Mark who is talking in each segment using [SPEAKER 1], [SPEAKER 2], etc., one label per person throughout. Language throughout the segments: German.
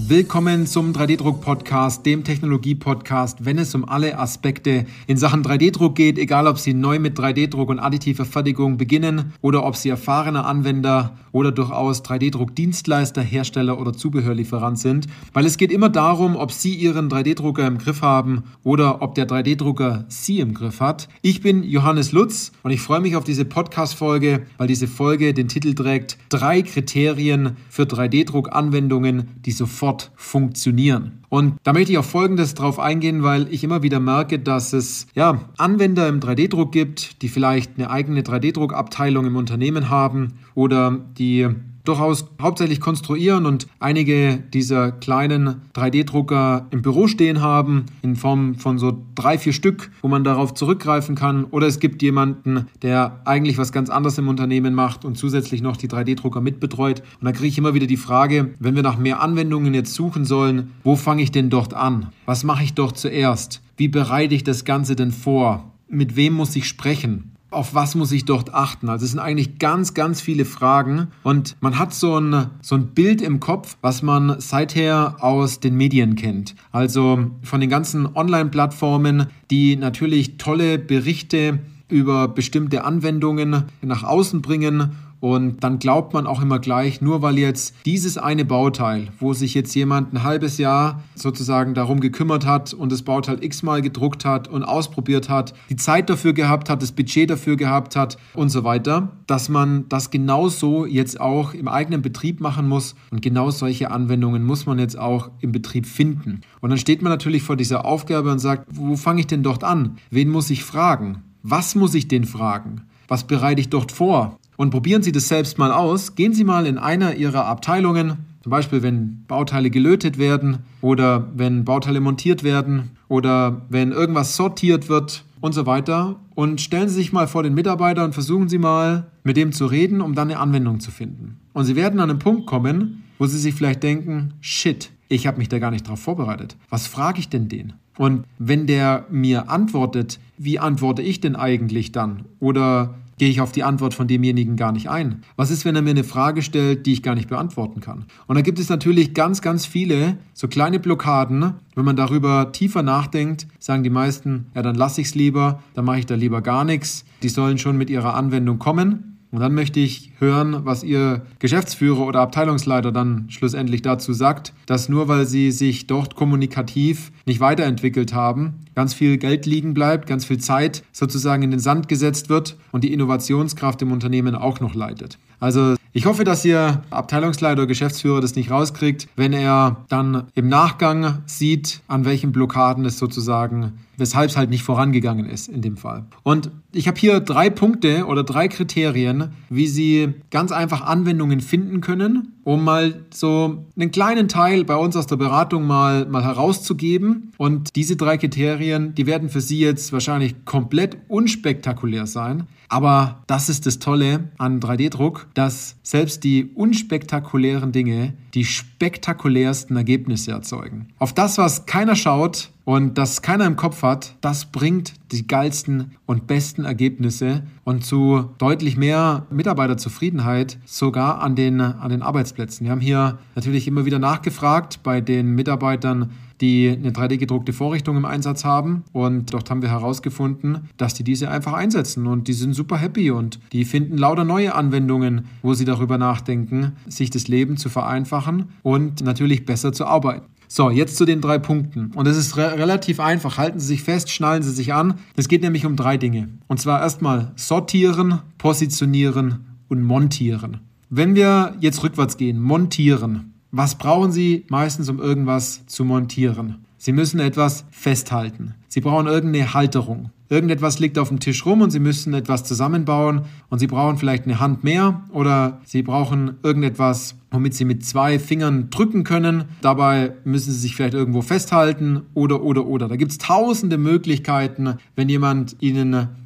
[SPEAKER 1] Willkommen zum 3D-Druck-Podcast, dem Technologie-Podcast, wenn es um alle Aspekte in Sachen 3D-Druck geht, egal ob Sie neu mit 3D-Druck und additiver Fertigung beginnen oder ob Sie erfahrener Anwender oder durchaus 3D-Druck-Dienstleister, Hersteller oder Zubehörlieferant sind, weil es geht immer darum, ob Sie Ihren 3D-Drucker im Griff haben oder ob der 3D-Drucker Sie im Griff hat. Ich bin Johannes Lutz und ich freue mich auf diese Podcast-Folge, weil diese Folge den Titel trägt: 3 Kriterien für 3D-Druck-Anwendungen, die sofort funktionieren. Und da möchte ich auf Folgendes drauf eingehen, weil ich immer wieder merke, dass es Anwender im 3D-Druck gibt, die vielleicht eine eigene 3D-Druck-Abteilung im Unternehmen haben oder die durchaus hauptsächlich konstruieren und einige dieser kleinen 3D-Drucker im Büro stehen haben, in Form von so 3-4 Stück, wo man darauf zurückgreifen kann. Oder es gibt jemanden, der eigentlich was ganz anderes im Unternehmen macht und zusätzlich noch die 3D-Drucker mitbetreut. Und da kriege ich immer wieder die Frage, wenn wir nach mehr Anwendungen jetzt suchen sollen, wo fange ich denn dort an? Was mache ich dort zuerst? Wie bereite ich das Ganze denn vor? Mit wem muss ich sprechen? Auf was muss ich dort achten? Also es sind eigentlich ganz, ganz viele Fragen und man hat so ein Bild im Kopf, was man seither aus den Medien kennt. Also von den ganzen Online-Plattformen, die natürlich tolle Berichte über bestimmte Anwendungen nach außen bringen. Und dann glaubt man auch immer gleich, nur weil jetzt dieses eine Bauteil, wo sich jetzt jemand ein halbes Jahr sozusagen darum gekümmert hat und das Bauteil x-mal gedruckt hat und ausprobiert hat, die Zeit dafür gehabt hat, das Budget dafür gehabt hat und so weiter, dass man das genauso jetzt auch im eigenen Betrieb machen muss. Und genau solche Anwendungen muss man jetzt auch im Betrieb finden. Und dann steht man natürlich vor dieser Aufgabe und sagt, wo fange ich denn dort an? Wen muss ich fragen? Was muss ich denn fragen? Was bereite ich dort vor? Und probieren Sie das selbst mal aus. Gehen Sie mal in einer Ihrer Abteilungen, zum Beispiel wenn Bauteile gelötet werden oder wenn Bauteile montiert werden oder wenn irgendwas sortiert wird und so weiter. Und stellen Sie sich mal vor den Mitarbeiter und versuchen Sie mal mit dem zu reden, um dann eine Anwendung zu finden. Und Sie werden an einen Punkt kommen, wo Sie sich vielleicht denken, shit, ich habe mich da gar nicht drauf vorbereitet. Was frage ich denn den? Und wenn der mir antwortet, wie antworte ich denn eigentlich dann? Oder gehe ich auf die Antwort von demjenigen gar nicht ein? Was ist, wenn er mir eine Frage stellt, die ich gar nicht beantworten kann? Und da gibt es natürlich ganz, ganz viele so kleine Blockaden. Wenn man darüber tiefer nachdenkt, sagen die meisten, ja, dann lasse ich es lieber, dann mache ich da lieber gar nichts. Die sollen schon mit ihrer Anwendung kommen. Und dann möchte ich hören, was Ihr Geschäftsführer oder Abteilungsleiter dann schlussendlich dazu sagt, dass nur weil Sie sich dort kommunikativ nicht weiterentwickelt haben, ganz viel Geld liegen bleibt, ganz viel Zeit sozusagen in den Sand gesetzt wird und die Innovationskraft im Unternehmen auch noch leidet. Also ich hoffe, dass Ihr Abteilungsleiter oder Geschäftsführer das nicht rauskriegt, wenn er dann im Nachgang sieht, an welchen Blockaden es sozusagen, weshalb es halt nicht vorangegangen ist in dem Fall. Und ich habe hier 3 Punkte oder 3 Kriterien, wie Sie ganz einfach Anwendungen finden können, um mal so einen kleinen Teil bei uns aus der Beratung mal herauszugeben. Und diese 3 Kriterien, die werden für Sie jetzt wahrscheinlich komplett unspektakulär sein. Aber das ist das Tolle an 3D-Druck, dass selbst die unspektakulären Dinge die spektakulärsten Ergebnisse erzeugen. Auf das, was keiner schaut und das keiner im Kopf hat, das bringt die geilsten und besten Ergebnisse und zu deutlich mehr Mitarbeiterzufriedenheit sogar an den Arbeitsplätzen. Wir haben hier natürlich immer wieder nachgefragt bei den Mitarbeitern, die eine 3D-gedruckte Vorrichtung im Einsatz haben. Und dort haben wir herausgefunden, dass die diese einfach einsetzen. Und die sind super happy und die finden lauter neue Anwendungen, wo sie darüber nachdenken, sich das Leben zu vereinfachen und natürlich besser zu arbeiten. So, jetzt zu den 3 Punkten. Und es ist relativ einfach. Halten Sie sich fest, schnallen Sie sich an. Es geht nämlich um 3 Dinge. Und zwar erstmal sortieren, positionieren und montieren. Wenn wir jetzt rückwärts gehen, montieren. Was brauchen Sie meistens, um irgendwas zu montieren? Sie müssen etwas festhalten. Sie brauchen irgendeine Halterung. Irgendetwas liegt auf dem Tisch rum und Sie müssen etwas zusammenbauen und Sie brauchen vielleicht eine Hand mehr oder Sie brauchen irgendetwas, womit Sie mit 2 Fingern drücken können. Dabei müssen Sie sich vielleicht irgendwo festhalten oder. Da gibt es tausende Möglichkeiten, wenn jemand Ihnen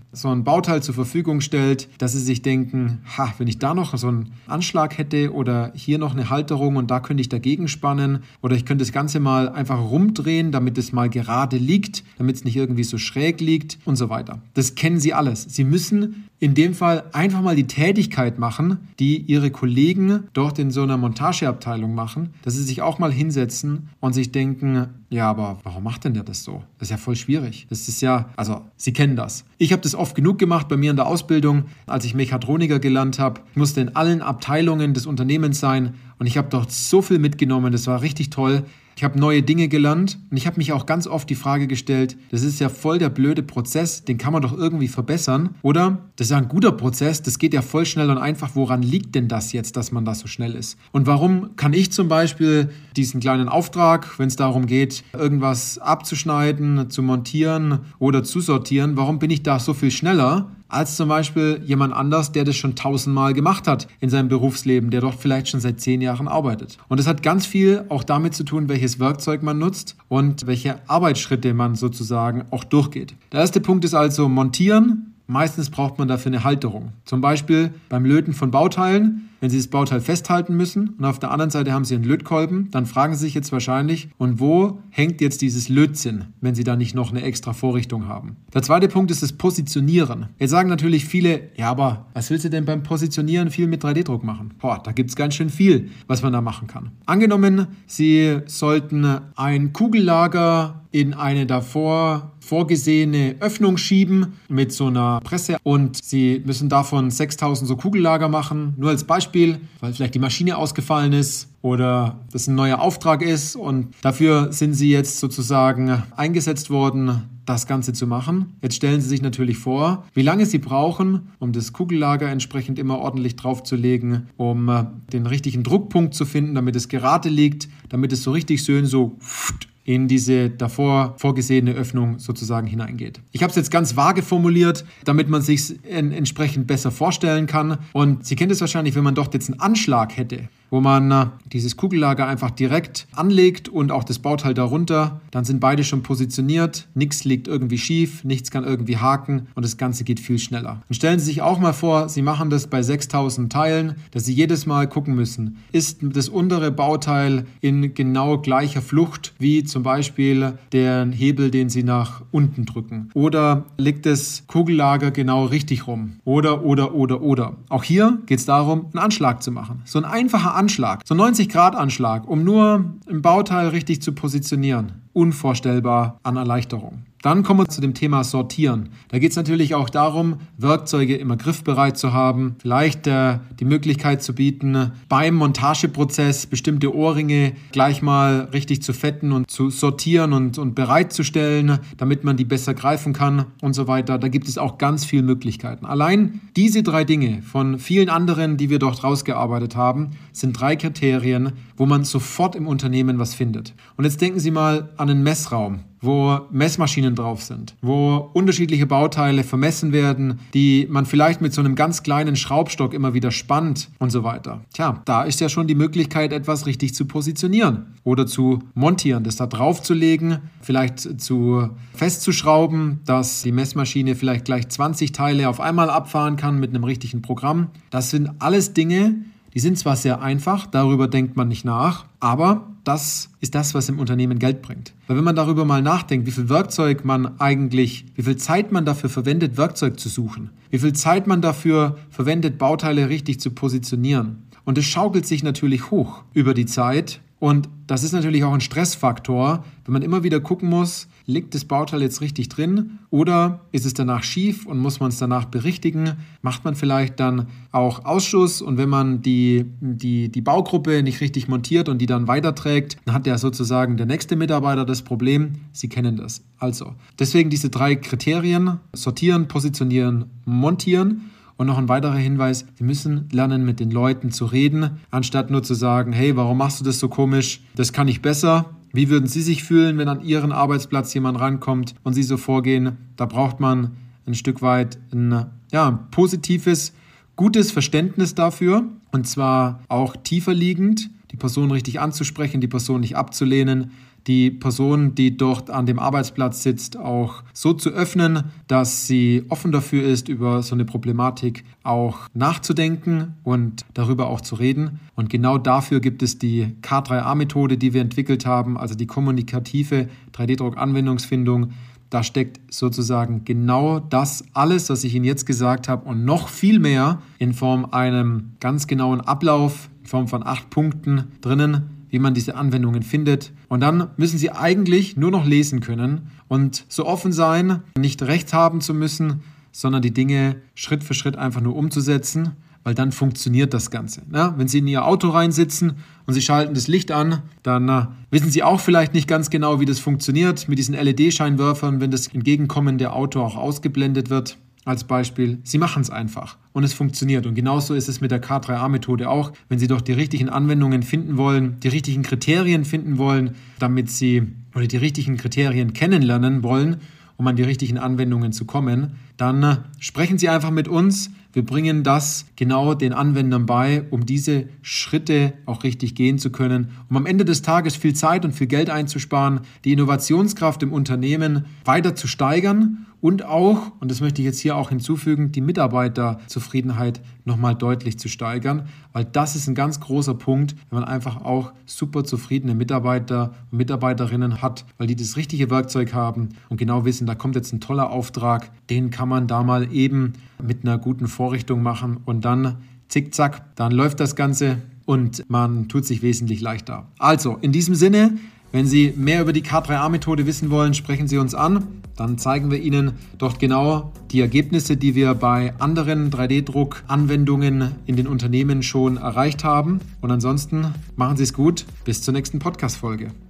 [SPEAKER 1] so ein Bauteil zur Verfügung stellt, dass sie sich denken, wenn ich da noch so einen Anschlag hätte oder hier noch eine Halterung und da könnte ich dagegen spannen oder ich könnte das Ganze mal einfach rumdrehen, damit es mal gerade liegt, damit es nicht irgendwie so schräg liegt und so weiter. Das kennen Sie alles. Sie müssen in dem Fall einfach mal die Tätigkeit machen, die Ihre Kollegen dort in so einer Montageabteilung machen, dass sie sich auch mal hinsetzen und sich denken, ja, aber warum macht denn der das so? Das ist ja voll schwierig. Das ist ja, also Sie kennen das. Ich habe das oft genug gemacht bei mir in der Ausbildung, als ich Mechatroniker gelernt habe. Ich musste in allen Abteilungen des Unternehmens sein und ich habe dort so viel mitgenommen. Das war richtig toll. Ich habe neue Dinge gelernt und ich habe mich auch ganz oft die Frage gestellt, das ist ja voll der blöde Prozess, den kann man doch irgendwie verbessern. Oder das ist ja ein guter Prozess, das geht ja voll schnell und einfach. Woran liegt denn das jetzt, dass man da so schnell ist? Und warum kann ich zum Beispiel diesen kleinen Auftrag, wenn es darum geht, irgendwas abzuschneiden, zu montieren oder zu sortieren, warum bin ich da so viel schneller als zum Beispiel jemand anders, der das schon 1000-mal gemacht hat in seinem Berufsleben, der dort vielleicht schon seit 10 Jahren arbeitet. Und das hat ganz viel auch damit zu tun, welches Werkzeug man nutzt und welche Arbeitsschritte man sozusagen auch durchgeht. Der erste Punkt ist also montieren. Meistens braucht man dafür eine Halterung. Zum Beispiel beim Löten von Bauteilen. Wenn Sie das Bauteil festhalten müssen und auf der anderen Seite haben Sie einen Lötkolben, dann fragen Sie sich jetzt wahrscheinlich, und wo hängt jetzt dieses Lötzinn, wenn Sie da nicht noch eine extra Vorrichtung haben? Der zweite Punkt ist das Positionieren. Jetzt sagen natürlich viele, ja, aber was willst du denn beim Positionieren viel mit 3D-Druck machen? Da gibt es ganz schön viel, was man da machen kann. Angenommen, Sie sollten ein Kugellager in eine davor vorgesehene Öffnung schieben mit so einer Presse und Sie müssen davon 6000 so Kugellager machen. Nur als Beispiel, weil vielleicht die Maschine ausgefallen ist oder das ein neuer Auftrag ist und dafür sind Sie jetzt sozusagen eingesetzt worden, das Ganze zu machen. Jetzt stellen Sie sich natürlich vor, wie lange Sie brauchen, um das Kugellager entsprechend immer ordentlich draufzulegen, um den richtigen Druckpunkt zu finden, damit es gerade liegt, damit es so richtig schön so in diese davor vorgesehene Öffnung sozusagen hineingeht. Ich habe es jetzt ganz vage formuliert, damit man sich es entsprechend besser vorstellen kann. Und Sie kennen es wahrscheinlich, wenn man dort jetzt einen Anschlag hätte, wo man dieses Kugellager einfach direkt anlegt und auch das Bauteil darunter, dann sind beide schon positioniert, nichts liegt irgendwie schief, nichts kann irgendwie haken und das Ganze geht viel schneller. Und stellen Sie sich auch mal vor, Sie machen das bei 6000 Teilen, dass Sie jedes Mal gucken müssen, ist das untere Bauteil in genau gleicher Flucht wie zum Beispiel der Hebel, den Sie nach unten drücken. Oder liegt das Kugellager genau richtig rum? Oder. Auch hier geht es darum, einen Anschlag zu machen. So ein einfacher Anschlag, so 90-Grad-Anschlag, um nur ein Bauteil richtig zu positionieren. Unvorstellbar an Erleichterung. Dann kommen wir zu dem Thema Sortieren. Da geht es natürlich auch darum, Werkzeuge immer griffbereit zu haben, vielleicht die Möglichkeit zu bieten, beim Montageprozess bestimmte Ohrringe gleich mal richtig zu fetten und zu sortieren und bereitzustellen, damit man die besser greifen kann und so weiter. Da gibt es auch ganz viele Möglichkeiten. Allein diese 3 Dinge von vielen anderen, die wir dort rausgearbeitet haben, sind 3 Kriterien, wo man sofort im Unternehmen was findet. Und jetzt denken Sie mal an einen Messraum, wo Messmaschinen drauf sind, wo unterschiedliche Bauteile vermessen werden, die man vielleicht mit so einem ganz kleinen Schraubstock immer wieder spannt und so weiter. Tja, da ist ja schon die Möglichkeit, etwas richtig zu positionieren oder zu montieren, das da drauf zu legen, vielleicht zu festzuschrauben, dass die Messmaschine vielleicht gleich 20 Teile auf einmal abfahren kann mit einem richtigen Programm. Das sind alles Dinge, die sind zwar sehr einfach, darüber denkt man nicht nach, aber das ist das, was im Unternehmen Geld bringt. Weil wenn man darüber mal nachdenkt, wie viel Werkzeug man eigentlich, wie viel Zeit man dafür verwendet, Werkzeug zu suchen, wie viel Zeit man dafür verwendet, Bauteile richtig zu positionieren. Und es schaukelt sich natürlich hoch über die Zeit. Und das ist natürlich auch ein Stressfaktor, wenn man immer wieder gucken muss, liegt das Bauteil jetzt richtig drin oder ist es danach schief und muss man es danach berichtigen? Macht man vielleicht dann auch Ausschuss und wenn man die Baugruppe nicht richtig montiert und die dann weiterträgt, dann hat ja sozusagen der nächste Mitarbeiter das Problem. Sie kennen das. Also, deswegen diese 3 Kriterien: sortieren, positionieren, montieren. Und noch ein weiterer Hinweis, Sie müssen lernen, mit den Leuten zu reden, anstatt nur zu sagen, hey, warum machst du das so komisch? Das kann ich besser. Wie würden Sie sich fühlen, wenn an Ihren Arbeitsplatz jemand rankommt und Sie so vorgehen? Da braucht man ein Stück weit ein positives, gutes Verständnis dafür. Und zwar auch tiefer liegend, die Person richtig anzusprechen, die Person nicht abzulehnen. die Person, die dort an dem Arbeitsplatz sitzt, auch so zu öffnen, dass sie offen dafür ist, über so eine Problematik auch nachzudenken und darüber auch zu reden. Und genau dafür gibt es die K3A-Methode, die wir entwickelt haben, also die kommunikative 3D-Druck-Anwendungsfindung. Da steckt sozusagen genau das alles, was ich Ihnen jetzt gesagt habe und noch viel mehr in Form einem ganz genauen Ablauf, in Form von 8 Punkten drinnen, wie man diese Anwendungen findet. Und dann müssen Sie eigentlich nur noch lesen können und so offen sein, nicht recht haben zu müssen, sondern die Dinge Schritt für Schritt einfach nur umzusetzen, weil dann funktioniert das Ganze. Ja, wenn Sie in Ihr Auto reinsitzen und Sie schalten das Licht an, dann wissen Sie auch vielleicht nicht ganz genau, wie das funktioniert mit diesen LED-Scheinwerfern, wenn das entgegenkommende Auto auch ausgeblendet wird. Als Beispiel, Sie machen es einfach und es funktioniert. Und genauso ist es mit der K3A-Methode auch. Wenn Sie doch die richtigen Anwendungen finden wollen, die richtigen Kriterien finden wollen, damit Sie oder die richtigen Kriterien kennenlernen wollen, um an die richtigen Anwendungen zu kommen, dann sprechen Sie einfach mit uns. Wir bringen das genau den Anwendern bei, um diese Schritte auch richtig gehen zu können, um am Ende des Tages viel Zeit und viel Geld einzusparen, die Innovationskraft im Unternehmen weiter zu steigern und auch, und das möchte ich jetzt hier auch hinzufügen, die Mitarbeiterzufriedenheit nochmal deutlich zu steigern, weil das ist ein ganz großer Punkt, wenn man einfach auch super zufriedene Mitarbeiter und Mitarbeiterinnen hat, weil die das richtige Werkzeug haben und genau wissen, da kommt jetzt ein toller Auftrag, den kann man da mal eben mit einer guten Vorrichtung machen und dann zickzack, dann läuft das Ganze und man tut sich wesentlich leichter. Also in diesem Sinne, wenn Sie mehr über die K3A-Methode wissen wollen, sprechen Sie uns an. Dann zeigen wir Ihnen dort genau die Ergebnisse, die wir bei anderen 3D-Druck-Anwendungen in den Unternehmen schon erreicht haben. Und ansonsten machen Sie es gut. Bis zur nächsten Podcast-Folge.